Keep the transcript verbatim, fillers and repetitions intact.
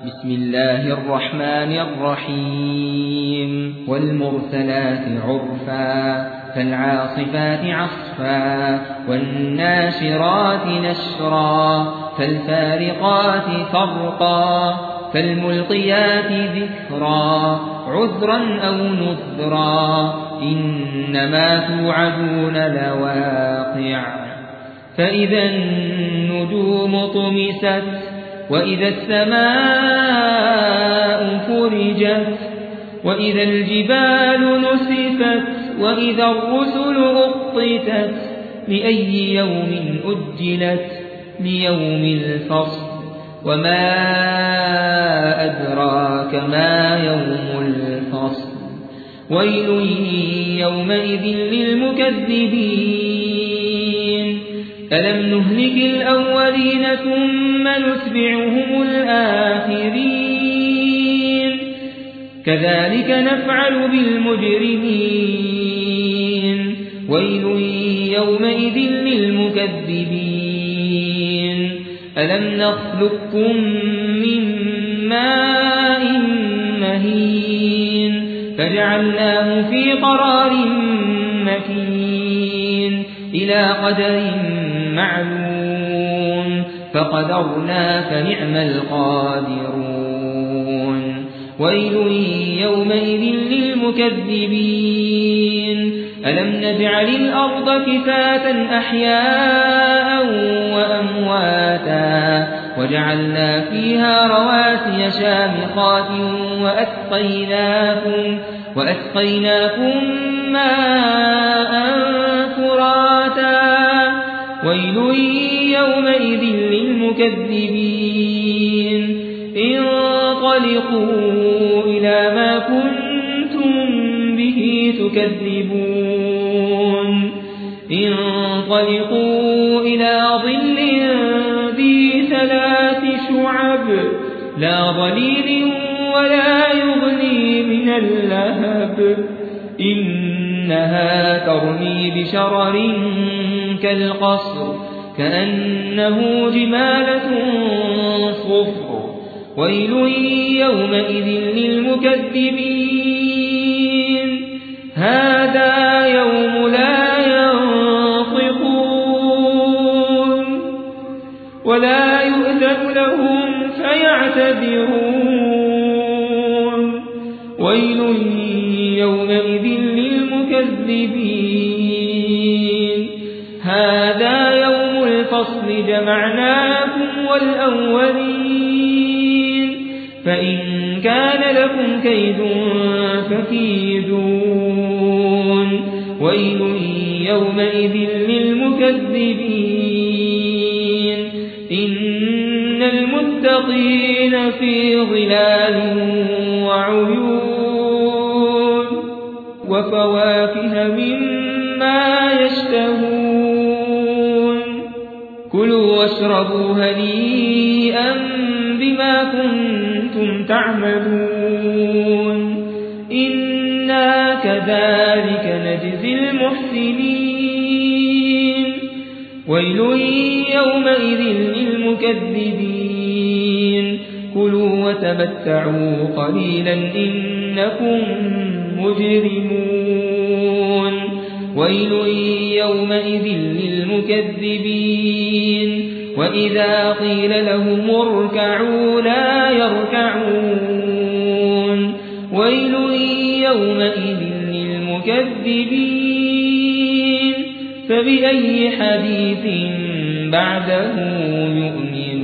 بسم الله الرحمن الرحيم والمرسلات عرفا فالعاصفات عصفا والناشرات نشرا فالفارقات فرقا فالملقيات ذكرا عذرا أو نذرا إنما توعدون لواقع فإذا النجوم طمست وإذا السماء فرجت وإذا الجبال نسفت وإذا الرسل أقتت لأي يوم أجلت ليوم الفصل وما أدراك ما يوم الفصل ويل يومئذ للمكذبين ألم نهلك الأولين ثم نتبعهم الآخرين كذلك نفعل بالمجرمين ويل يومئذ للمكذبين ألم نخلقكم من ماء مهين فجعلناه في قرار مكين إلى قدر معلوم فقدرنا فنعم القادرون ويل يومئذ للمكذبين ألم نجعل الأرض كفاتا أحياء وأمواتا وجعلنا فيها رواسي شامخات وأسقيناكم, وأسقيناكم ماء فراتا ويل يومئذ للمكذبين انطلقوا إلى ما كنتم به تكذبون انطلقوا إلى ظل ذي ثلاث شعب لا ظليل ولا يغني من اللهب إنها ترمي بشرر كالقصر كأنه جمالة صفر ويل يومئذ للمكذبين هذا يوم لا ينطقون ولا يؤذن لهم فيعتذرون ويل يومئذ للمكذبين هذا يوم الفصل جمعناكم والأولين فإن كان لكم كيد فكيدون ويل يومئذ للمكذبين إن المتقين في ظلال وعيون وفواكه مما يشتهون كلوا واشربوا هنيئا بما كنتم تعملون إنا كذلك نجزي المحسنين ويل يومئذ للمكذبين كلوا وتمتعوا قليلا إنكم مجرمون ويل يومئذ للمكذبين وإذا قيل لهم اركعوا لا يركعون ويل يومئذ للمكذبين فبأي حديث بعده يؤمنون